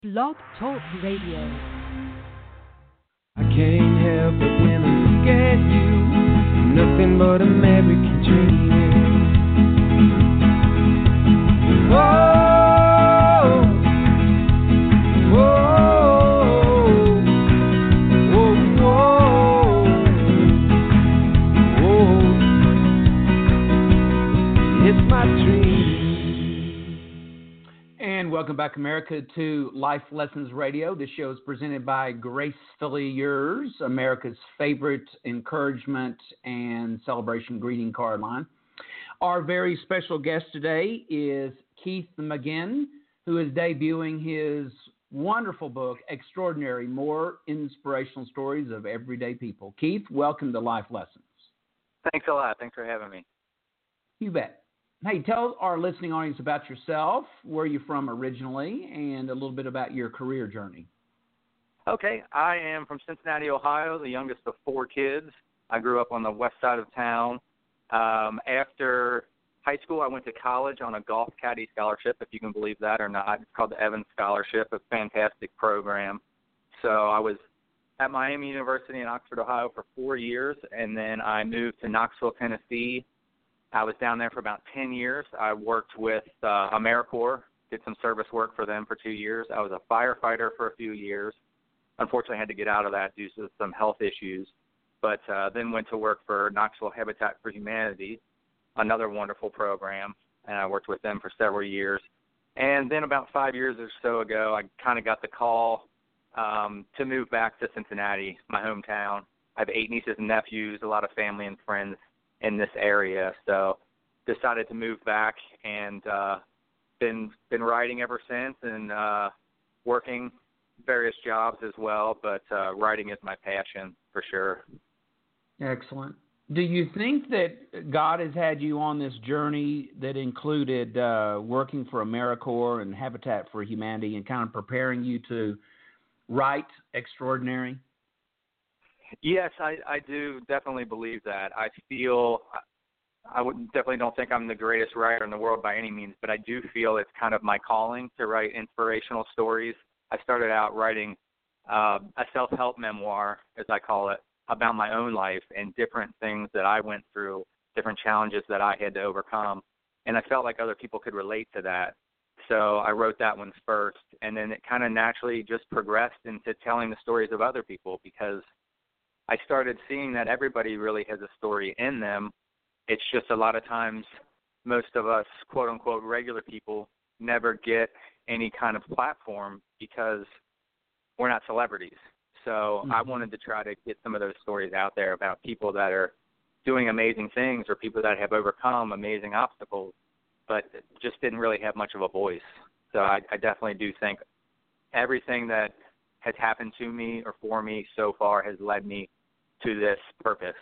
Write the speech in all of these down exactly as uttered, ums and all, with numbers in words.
Blog Talk Radio. I can't help it when I look at you. Nothing but American dreaming. Whoa, whoa, whoa, whoa, whoa. It's my dream. And welcome back, America, to Life Lessons Radio. This show is presented by Gracefully Yours, America's favorite encouragement and celebration greeting card line. Our very special guest today is Keith McGinn, who is debuting his wonderful book, Extraordinary, More Inspirational Stories of Everyday People. Keith, welcome to Life Lessons. Thanks a lot. Thanks for having me. You bet. Hey, tell our listening audience about yourself, where you're from originally, and a little bit about your career journey. Okay, I am from Cincinnati, Ohio, the youngest of four kids. I grew up on the west side of town. Um, after high school, I went to college on a golf caddy scholarship, if you can believe that or not. It's called the Evans Scholarship, a fantastic program. So I was at Miami University in Oxford, Ohio for four years, and then I moved to Knoxville, Tennessee. I was down there for about ten years. I worked with uh, AmeriCorps, did some service work for them for two years. I was a firefighter for a few years. Unfortunately, I had to get out of that due to some health issues, but uh, then went to work for Knoxville Habitat for Humanity, another wonderful program, and I worked with them for several years. And then about five years or so ago, I kind of got the call um, to move back to Cincinnati, my hometown. I have eight nieces and nephews, a lot of family and friends in this area, so decided to move back and uh, been been writing ever since and uh, working various jobs as well, but uh, writing is my passion for sure. Excellent. Do you think that God has had you on this journey that included uh, working for AmeriCorps and Habitat for Humanity and kind of preparing you to write extraordinary? Yes, I, I do definitely believe that. I feel, I would definitely don't think I'm the greatest writer in the world by any means, but I do feel it's kind of my calling to write inspirational stories. I started out writing uh, a self-help memoir, as I call it, about my own life and different things that I went through, different challenges that I had to overcome, and I felt like other people could relate to that. So I wrote that one first, and then it kind of naturally just progressed into telling the stories of other people because I started seeing that everybody really has a story in them. It's just a lot of times most of us, quote-unquote, regular people never get any kind of platform because we're not celebrities. So mm-hmm. I wanted to try to get some of those stories out there about people that are doing amazing things or people that have overcome amazing obstacles, but just didn't really have much of a voice. So I, I definitely do think everything that has happened to me or for me so far has led me to this purpose.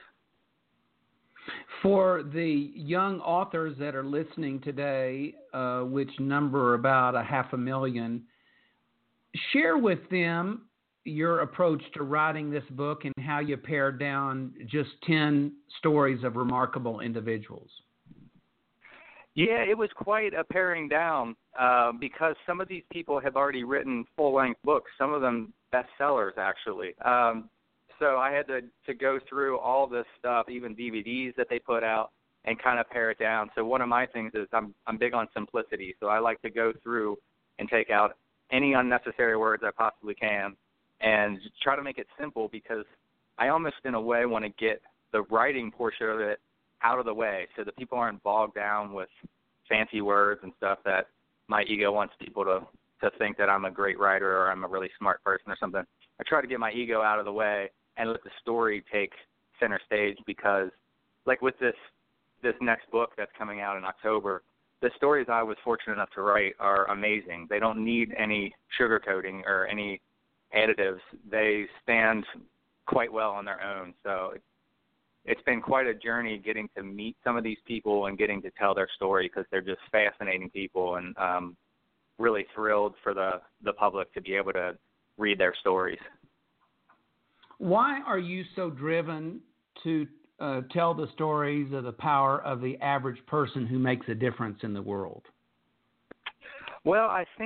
For the young authors that are listening today, uh, which number about a half a million, share with them your approach to writing this book and how you pared down just ten stories of remarkable individuals. Yeah, it was quite a paring down uh, because some of these people have already written full-length books, some of them bestsellers, actually. Um, so I had to, to go through all this stuff, even D V Ds that they put out, and kind of pare it down. So one of my things is I'm, I'm big on simplicity, so I like to go through and take out any unnecessary words I possibly can and try to make it simple because I almost, in a way, want to get the writing portion of it out of the way so that people aren't bogged down with fancy words and stuff that my ego wants people to, to think that I'm a great writer or I'm a really smart person or something. I try to get my ego out of the way and let the story take center stage because, like with this this next book that's coming out in October, the stories I was fortunate enough to write are amazing. They don't need any sugarcoating or any additives. They stand quite well on their own. So it's been quite a journey getting to meet some of these people and getting to tell their story because they're just fascinating people and um, really thrilled for the, the public to be able to read their stories. Why are you so driven to uh, tell the stories of the power of the average person who makes a difference in the world? Well, I think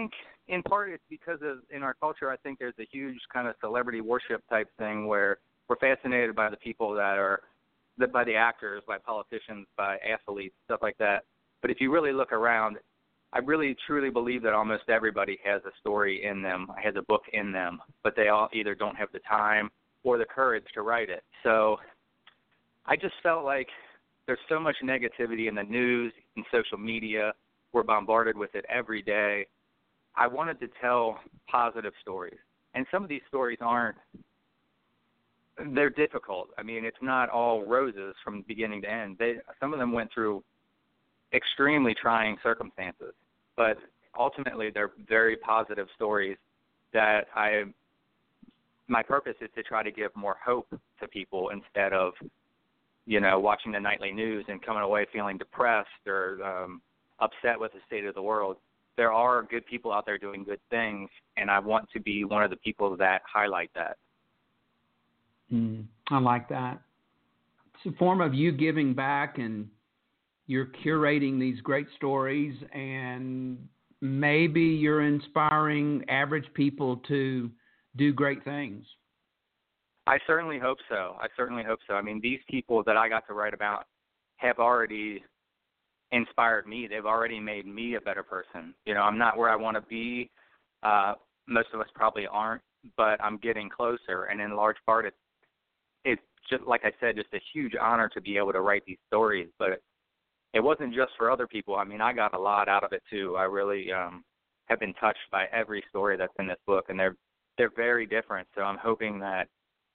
in part it's because of in our culture, I think there's a huge kind of celebrity worship type thing where we're fascinated by the people that are, by the actors, by politicians, by athletes, stuff like that. But if you really look around, I really truly believe that almost everybody has a story in them, has a book in them, but they all either don't have the time or the courage to write it. So I just felt like there's so much negativity in the news and social media. We're bombarded with it every day. I wanted to tell positive stories. And some of these stories aren't, they're difficult. I mean, it's not all roses from beginning to end. They, some of them went through extremely trying circumstances, but ultimately they're very positive stories that I, my purpose is to try to give more hope to people instead of, you know, watching the nightly news and coming away feeling depressed or um, upset with the state of the world. There are good people out there doing good things, and I want to be one of the people that highlight that. Mm, I like that. It's a form of you giving back, and you're curating these great stories, and maybe you're inspiring average people to do great things. I certainly hope so. I certainly hope so. I mean, these people that I got to write about have already inspired me. They've already made me a better person. You know, I'm not where I want to be. Uh, most of us probably aren't, but I'm getting closer. And in large part, it's, it's just, like I said, just a huge honor to be able to write these stories. But it wasn't just for other people. I mean, I got a lot out of it, too. I really um, have been touched by every story that's in this book, and they're they're very different. So I'm hoping that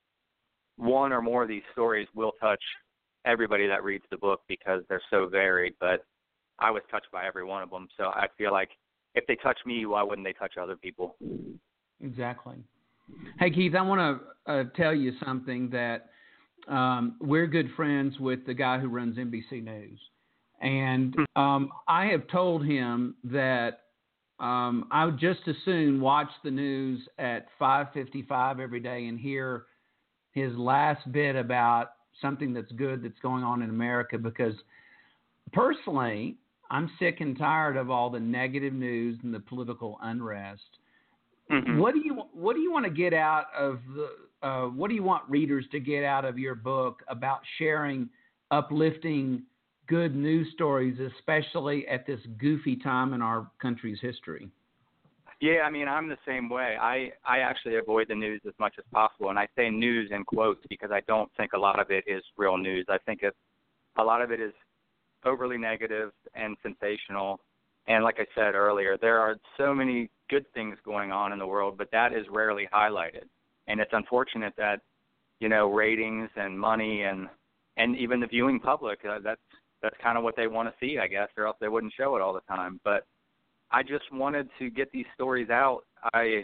one or more of these stories will touch everybody that reads the book because they're so varied, but I was touched by every one of them. So I feel like if they touch me, why wouldn't they touch other people? Exactly. Hey, Keith, I want to uh, tell you something that um, we're good friends with the guy who runs N B C News. And um, I have told him that um, I would just as soon watch the news at five fifty-five every day and hear his last bit about something that's good that's going on in America, because personally, I'm sick and tired of all the negative news and the political unrest. Mm-hmm. What do you what do you want to get out of the uh, what do you want readers to get out of your book about sharing uplifting good news stories, especially at this goofy time in our country's history? Yeah, I mean, I'm the same way. I, I actually avoid the news as much as possible, and I say news in quotes because I don't think a lot of it is real news. I think it, a lot of it is overly negative and sensational. And like I said earlier, there are so many good things going on in the world, but that is rarely highlighted. And it's unfortunate that, you know, ratings and money and and even the viewing public, uh, that's that's kind of what they want to see, I guess, or else they wouldn't show it all the time. But I just wanted to get these stories out. I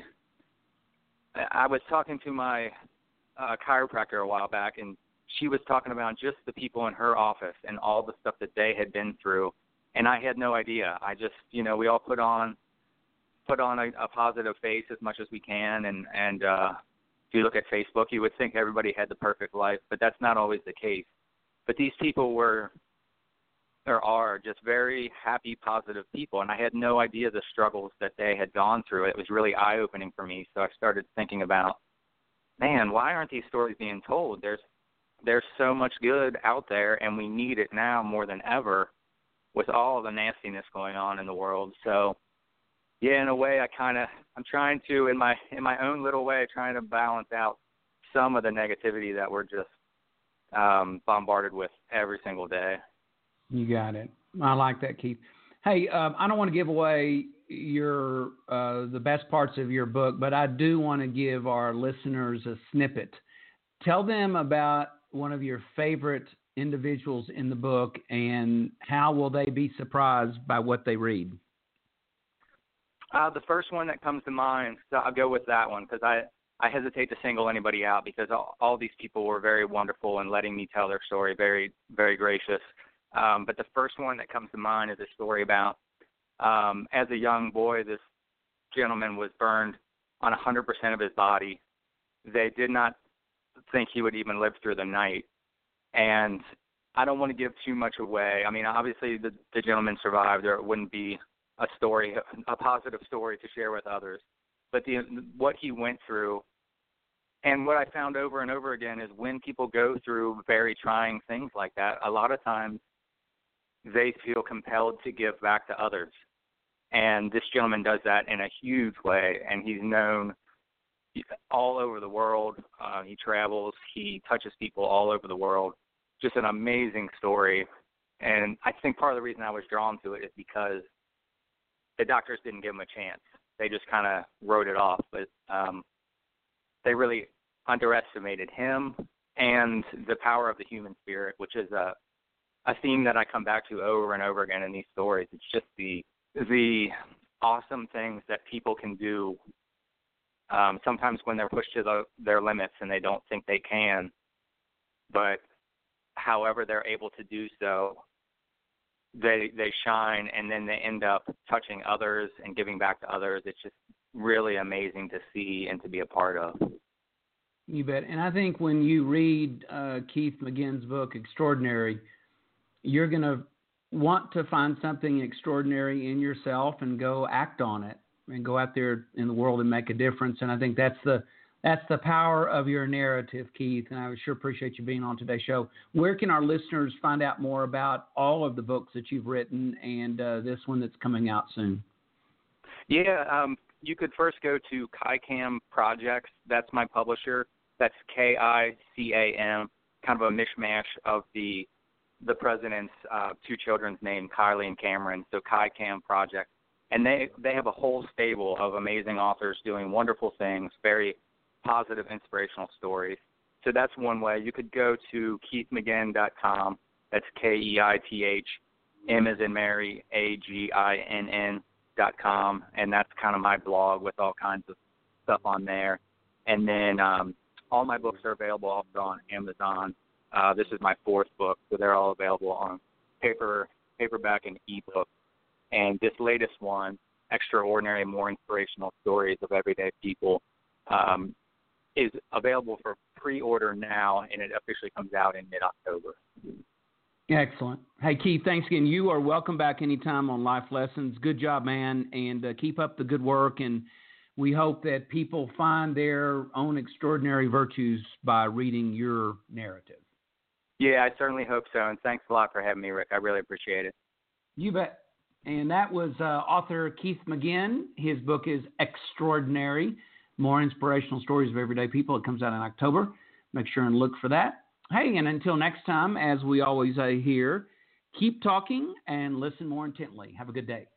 I was talking to my uh, chiropractor a while back, and she was talking about just the people in her office and all the stuff that they had been through, and I had no idea. I just, you know, we all put on put on a, a positive face as much as we can, and and uh, if you look at Facebook, you would think everybody had the perfect life, but that's not always the case. But these people were. There are just very happy, positive people, and I had no idea the struggles that they had gone through. It was really eye-opening for me, so I started thinking about, man, why aren't these stories being told? There's there's so much good out there, and we need it now more than ever with all the nastiness going on in the world. So, yeah, in a way, I kind of I'm trying to, in my in my own little way, trying to balance out some of the negativity that we're just um, bombarded with every single day. You got it. I like that, Keith. Hey, um, I don't want to give away your uh, the best parts of your book, but I do want to give our listeners a snippet. Tell them about one of your favorite individuals in the book, and how will they be surprised by what they read? Uh, the first one that comes to mind, so I'll go with that one because I, I hesitate to single anybody out because all, all these people were very wonderful in letting me tell their story, very, very gracious. Um, but the first one that comes to mind is a story about, um, as a young boy, this gentleman was burned on one hundred percent of his body. They did not think he would even live through the night. And I don't want to give too much away. I mean, obviously the, the gentleman survived, or it wouldn't be a story, a positive story to share with others. But the what he went through, and what I found over and over again is when people go through very trying things like that, a lot of times they feel compelled to give back to others. And this gentleman does that in a huge way, and he's known all over the world. Uh, he travels. He touches people all over the world. Just an amazing story. And I think part of the reason I was drawn to it is because the doctors didn't give him a chance. They just kind of wrote it off. But um, they really underestimated him and the power of the human spirit, which is a, a theme that I come back to over and over again in these stories. It's just the the awesome things that people can do um, sometimes when they're pushed to the, their limits and they don't think they can. But however they're able to do so, they they shine, and then they end up touching others and giving back to others. It's just really amazing to see and to be a part of. You bet. And I think when you read uh, Keith McGinn's book, Extraordinary, you're going to want to find something extraordinary in yourself and go act on it and go out there in the world and make a difference. And I think that's the that's the power of your narrative, Keith. And I sure appreciate you being on today's show. Where can our listeners find out more about all of the books that you've written and uh, this one that's coming out soon? Yeah, um, you could first go to KICAM Projects. That's my publisher. That's K I C A M, kind of a mishmash of the the president's uh, two children's name, Kylie and Cameron, so KICAM Project. And they, they have a whole stable of amazing authors doing wonderful things, very positive, inspirational stories. So that's one way. You could go to keith mcginn dot com. That's K E I T H, M as in Mary, A G I N N dot com. And that's kind of my blog with all kinds of stuff on there. And then um, all my books are available also on Amazon. Uh, this is my fourth book, so they're all available on paper, paperback, and ebook. And this latest one, Extraordinary, More Inspirational Stories of Everyday People, um, is available for pre-order now, and it officially comes out in mid-October. Excellent. Hey, Keith, thanks again. You are welcome back anytime on Life Lessons. Good job, man, and uh, keep up the good work. And we hope that people find their own extraordinary virtues by reading your narrative. Yeah, I certainly hope so, and thanks a lot for having me, Rick. I really appreciate it. You bet. And that was uh, author Keith McGinn. His book is Extraordinary, More Inspirational Stories of Everyday People. It comes out in October. Make sure and look for that. Hey, and until next time, as we always say here, keep talking and listen more intently. Have a good day.